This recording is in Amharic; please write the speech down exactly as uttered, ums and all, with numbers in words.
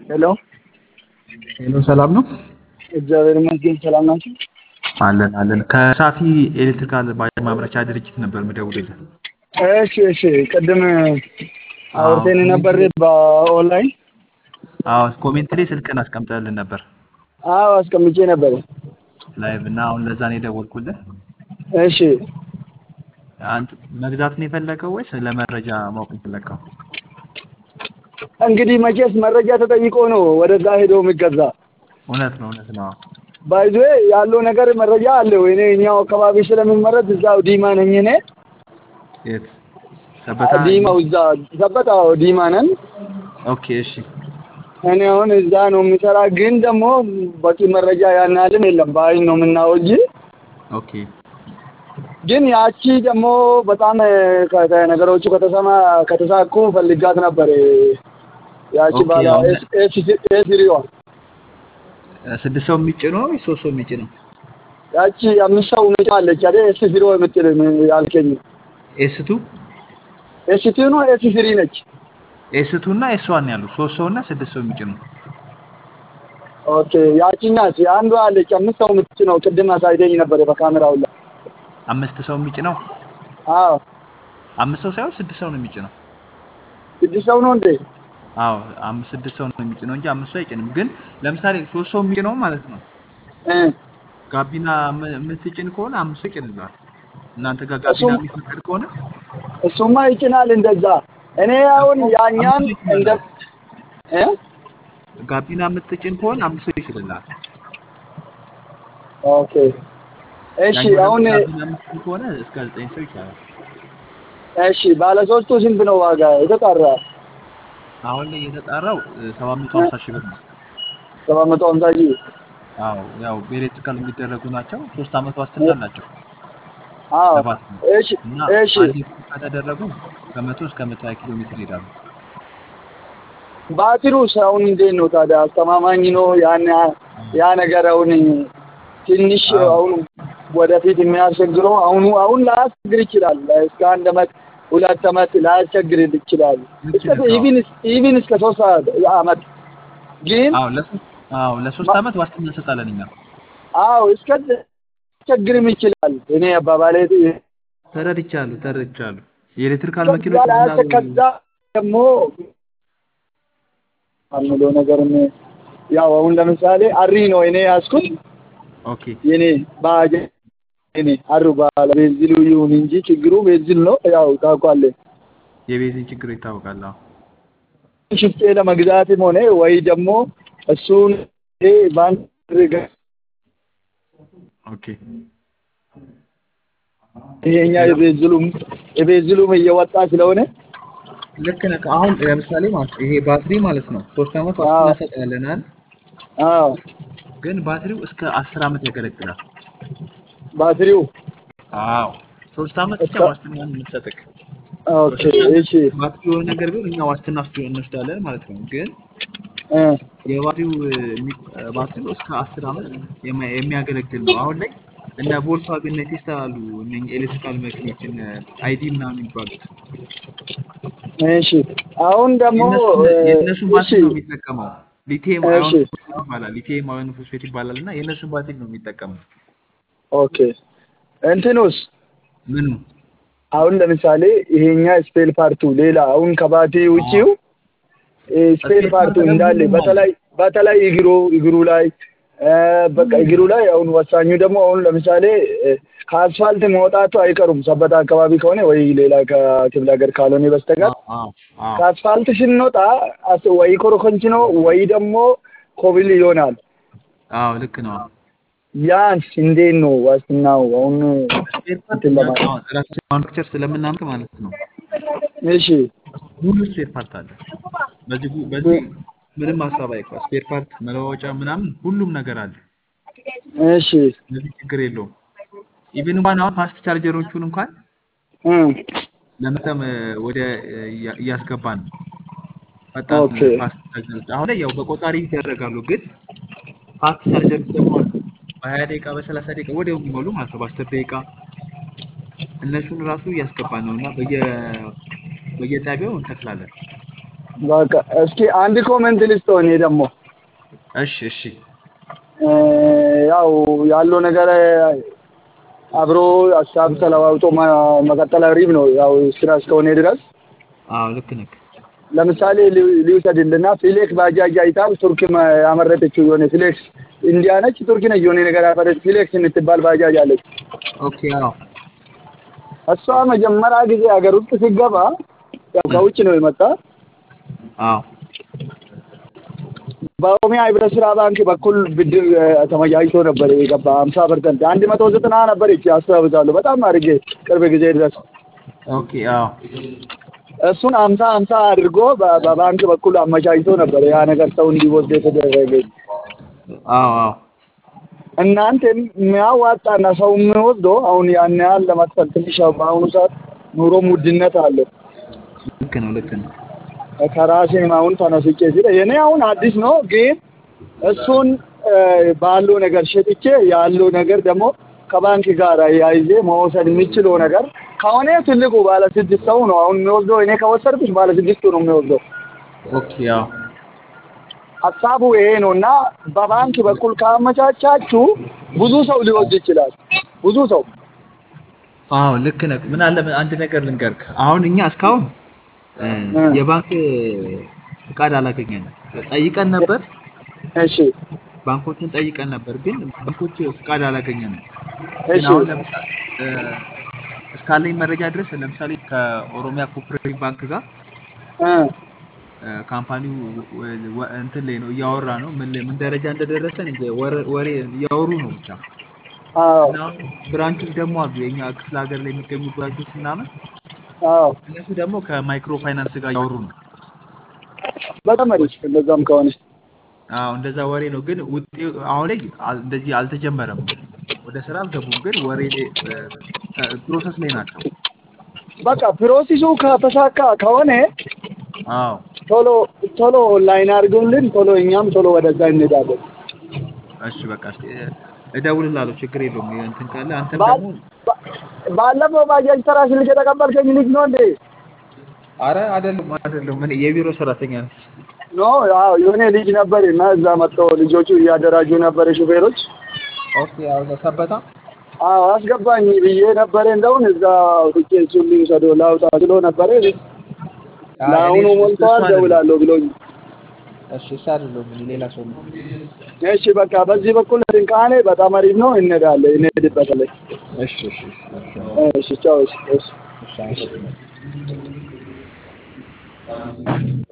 ሄሎ ሄሎ ሰላም ነው እግዚአብሔር ይመስገን ሰላም ናችሁ? አለን አለን ከሳፊ ኤሌክትሪካል ማምረቻ ድርጅት ነበር የምደውልልህ። እሺ እሺ ቅድም አዎ አውርተን ኮሜንት ነበር ላይ በኦንላይን። አዎ ኮሜንት ላይ ስልክህን አስቀምጠህልን ነበር አዎ አስቀምጬ ነበር። ላይቭ እና አሁን ለዛ ነው የደወልኩልህ። እሺ አንተ መግዛት ነው የፈለገው ወይስ ለመረጃ ማወቅ የፈለከው? እንግዲህ መቼስ መረጃ ተጠይቆ ነው ወደዛ ሄዶ የሚገዛ። እውነት ነው እውነት ነው። ባይዘ ያለው ነገር መረጃ አለው። እኔ እኛው አካባቢ ስለምመረጥ እዛው ዲማ ነኝ እኔ። የት ሰበታ? ዲማው እዛ ሰበታ ዲማ ነን። ኦኬ እሺ። እኔ አሁን እዛ ነው የሚሰራ፣ ግን ደግሞ በቂ መረጃ ያን ያህልም የለም። በአይን ነው የምናየው እንጂ ኦኬ። ግን ያቺ ደግሞ በጣም ከነገሮቹ ከተሰማ ከተሳኩ ፈልጋት ነበር። ያቺ ኦኬ ባላ አሁን ኤስ ኤስ ኤስሪዋ ስድስት ሰው የሚጭነው ነው ሶስት ሰው የሚጭነው? ያቺ አምስት ሰው ምን አለች አይደል? ኤስ ዜሮ የምትል ያልከኝ ኤስ ቱ ኤስ ቱ ነው ኤስ ስሪ ነች? ኤስ ቱ እና ኤስ ዋን ያሉ ሶስት ሰው እና ስድስት ሰው የሚጭነው። ኦኬ ያቺኛት አንዷ አለች አምስት ሰው የምትጭነው ቅድም አሳይተኝ ነበር በካሜራው ላይ። አምስት ሰው የሚጭነው? አዎ አምስት ሰው ሳይሆን ስድስት ሰው ነው የሚጭነው። ስድስት ሰው ነው እንዴ? አዎ አምስት ስድስት ሰው ነው የሚጭነው እንጂ አምስት ሰው አይጭንም። ግን ለምሳሌ ሶስት ሰው የሚጭነው ማለት ነው እ ጋቢና የምትጭን ከሆነ አምስት ሰው ይጭንልሃል። እናንተ ጋር ጋቢና የሚፈቅድ ከሆነ እሱማ ይጭናል እንደዛ። እኔ አሁን ያኛን እንደ እ ጋቢና የምትጭን ከሆነ አምስት ሰው ይችላል። ኦኬ እሺ። አሁን ጋቢና የምትጭን ከሆነ እስከ ዘጠኝ ሰው ይችላል። እሺ ባለ ሶስቱ ስንት ነው ዋጋ የተጣራ? አሁን ላይ የተጣራው ሰባት መቶ ሃምሳ ሺህ ብር ነው። ሰባት መቶ ሃምሳ ሺህ? አዎ ያው በኤሌክትሪካል የሚደረጉ ናቸው። ሶስት አመት ዋስትና አላቸው። አዎ ሰባት እሺ እና እሺ። አንዴ ከተደረጉ ከመቶ እስከ መቶ ሃያ ኪሎ ሜትር ይሄዳሉ። ባትሪውስ አሁን እንዴት ነው ታዲያ? አስተማማኝ ነው? ያን ያ ነገር አሁን ትንሽ አሁን ወደፊት የሚያስቸግረው አሁን አሁን ላያስቸግር ይችላል። እስከ አንድ አመት ሁለት አመት ላያስቸግር ይችላል። እስከ ኢቭን ኢቭን እስከ ሶስት አመት ግን አዎ ለሶስት አዎ ለሶስት አመት ዋስትና እንሰጣለን እኛ። አዎ እስከ ሊያስቸግርም ይችላል። እኔ አባባሌ ተረድቻለሁ ተረድቻለሁ። የኤሌክትሪካል መኪኖች ከዛ ደግሞ አንዱ ነገር ያው አሁን ለምሳሌ አሪ ነው እኔ ያስኩት። ኦኬ የኔ ባጀ እኔ አሩ ባለ ቤንዚሉ ይሁን እንጂ ችግሩ ቤንዚል ነው። ያው ታውቃለህ የቤንዚን ችግር ይታወቃል። አዎ ሽፍቴ ለመግዛትም ሆነ ወይ ደግሞ እሱን ባንክ ኦኬ ይሄኛ የቤንዚሉም የቤንዚሉም እየወጣ ስለሆነ ልክ ነህ። አሁን ለምሳሌ ማለት ይሄ ባትሪ ማለት ነው ሶስት አመት ዋስትና ሰጠናል። አዎ ግን ባትሪው እስከ አስር አመት ያገለግላል። ባትሪው አዎ ሶስት አመት ብቻ ዋስትና እንሰጥክ። ኦኬ እሺ። ባትሪው ነገር ግን እኛ ዋስትና እንወስዳለን ማለት ነው። ግን እ የባትሪው ባትሪው እስከ አስር አመት የሚያገለግል ነው። አሁን ላይ እና ቮልክስዋገን እና ቴስላ አሉ እነኚህ ኤሌክትሪካል መኪኖች እነ አይዲ ምናምን የሚባሉት። እሺ አሁን ደግሞ የነሱ ባትሪ ነው የሚጠቀመው። ሊቲየም አዮን ፎስፌት ይባላል። ሊቲየም አዮን ፎስፌት ይባላል እና የነሱ ባትሪ ነው የሚጠቀመው። ኦኬ እንትኑስ ምኑ? አሁን ለምሳሌ ይሄኛ ስፔል ፓርቱ ሌላ አሁን ከባትሪ ውጪው ስፔል ፓርቱ እንዳለ በተለይ በተለይ እግሩ እግሩ ላይ በቃ እግሩ ላይ አሁን ወሳኙ ደግሞ አሁን ለምሳሌ ከአስፋልት መውጣቱ አይቀሩም። ሰበታ አካባቢ ከሆነ ወይ ሌላ ከክፍለ ሀገር ካልሆነ በስተቀር ከአስፋልት ስንወጣ ወይ ኮረኮንች ነው ወይ ደግሞ ኮብል ይሆናል። አዎ ልክ ነው። ያንስ እንዴት ነው ዋስትናው? አሁን ራሳችን ማኑፋክቸር ስለምናምጥ ማለት ነው። እሺ ሁሉ ስፔር ፓርት አለ። በዚህ በዚህ ምንም ሀሳብ አይቋ ስፔር ፓርት መለዋወጫ ምናምን ሁሉም ነገር አለ። እሺ ምንም ችግር የለውም። ኢቭን እንኳን አሁን ፋስት ቻርጀሮቹን እንኳን እ ለመተም ወደ እያስገባን ፈጣን ፋስት ቻርጀሮች አሁን ላይ ያው በቆጣሪ ይደረጋሉ። ግን ፋስት ቻርጀሮች ደግሞ በሀያ ደቂቃ በሰላሳ ደቂቃ ወዲያው የሚሞሉ ማለት ነው። በአስር ደቂቃ እነሱን ራሱ እያስገባን ነው እና በየ በየጣቢያው እንተክላለን። በቃ እስኪ አንድ ኮሜንት ልስጠው እኔ ደግሞ እሺ እሺ ያው ያለው ነገር አብሮ ሀሳብ ተለዋውጦ መቀጠል አሪፍ ነው ያው ስራ እስከሆነ ድረስ አዎ ልክ ነህ ለምሳሌ ሊውሰድልና ፍሌክስ ባጃጅ አይታል ቱርክ ያመረተችው የሆነ ፍሌክስ ኢንዲያ ነች ቱርክ ነች የሆነ ነገር ያፈረች ፍሌክስ የምትባል ባጃጅ አለች ኦኬ አዎ እሷ መጀመሪያ ጊዜ ሀገር ውስጥ ሲገባ ያው ከውጭ ነው የመጣ አዎ በኦሮሚያ ህብረት ስራ ባንክ በኩል ብድር ተመቻችቶ ነበር የገባ ሃምሳ ፐርሰንት አንድ መቶ ዘጠና ነበር እቺ አስተዋውቃለሁ በጣም አድርጌ ቅርብ ጊዜ ድረስ ኦኬ አዎ እሱን ሃምሳ ሃምሳ አድርጎ በባንክ በኩል አመቻችቶ ነበር ያ ነገር ሰው እንዲወስድ የተደረገ አዎ አዎ እናንተ የሚያዋጣና ሰው የሚወስዶ አሁን ያን ያህል ለማጥፋት ትንሽ በአሁኑ ሰዓት ኑሮ ውድነት አለ ልክ ነው ልክ ነው ከራሴ አሁን ተነስቼ ሲል የኔ አሁን አዲስ ነው ግን እሱን ባለው ነገር ሸጥቼ ያለው ነገር ደግሞ ከባንክ ጋር ያይዜ መወሰድ የሚችለው ነገር ከሆነ ትልቁ ባለ ስድስት ሰው ነው አሁን የሚወስደው እኔ ከወሰድኩሽ ባለ ስድስት ነው የሚወስደው ኦኬ አዎ ሐሳቡ ይሄ ነውና በባንክ በኩል ካመቻቻችሁ ብዙ ሰው ሊወስድ ይችላል ብዙ ሰው አዎ ልክ ነህ ምን አለ አንድ ነገር ልንገርክ አሁን እኛ እስካሁን የባንክ ፍቃድ አላገኘንም ጠይቀን ነበር እሺ ባንኮችን ጠይቀን ነበር ግን ባንኮች ፍቃድ አላገኘንም እሺ አሁን ለምሳሌ እስካለኝ መረጃ ድረስ ለምሳሌ ከኦሮሚያ ኮኦፐሬቲቭ ባንክ ጋር ካምፓኒው እንትን ላይ ነው እያወራ ነው ምን ምን ደረጃ እንደደረሰ እንደ ወሬ እያወሩ ነው ብቻ አዎ እና ብራንቾች ደግሞ አሉ የኛ ክፍለ ሀገር ላይ የሚገኙ ብራንቾች ምናምን አዎ እነሱ ደግሞ ከማይክሮ ፋይናንስ ጋር እያወሩ ነው በጣም አሪፍ እንደዛም ከሆነ አዎ እንደዛ ወሬ ነው ግን አሁን ላይ እንደዚህ አልተጀመረም ወደ ስራ አልገቡም ግን ወሬ ፕሮሰስ ላይ ናቸው በቃ ፕሮሰሱ ከተሳካ ከሆነ አዎ ቶሎ ቶሎ ኦንላይን አድርጉልን ቶሎ እኛም ቶሎ ወደዛ እንሄዳለን እሺ በቃ እደውልልሃለሁ ችግር የለውም እንትን ካለ አንተም ደግሞ ባለፈው ባጃጅ ተራ ስልክ የተቀበልከኝ ልጅ ነው እንዴ አረ አይደለም አይደለም ምን የቢሮ ሰራተኛ ነኝ ኖ ያው የሆነ ልጅ ነበር እና እዛ መጥተው ልጆቹ እያደራጁ ነበር ሹፌሮች ኦኬ ያው ሰበታ አዎ አስገባኝ ብዬ ነበር እንደውን እዛ ወጥቼ ሱልኝ ሰዶ ላውጣ ብሎ ነበር ለአሁኑ ሞልቷል ደውላለሁ ብሎኝ እሺ ሳርሎ ምን ሌላ ሰው ነው እሺ በቃ በዚህ በኩል እንካኔ በጣም አሪፍ ነው እንሄዳለን እንሄድበታለን እሺ እሺ እሺ ቻው እሺ እሺ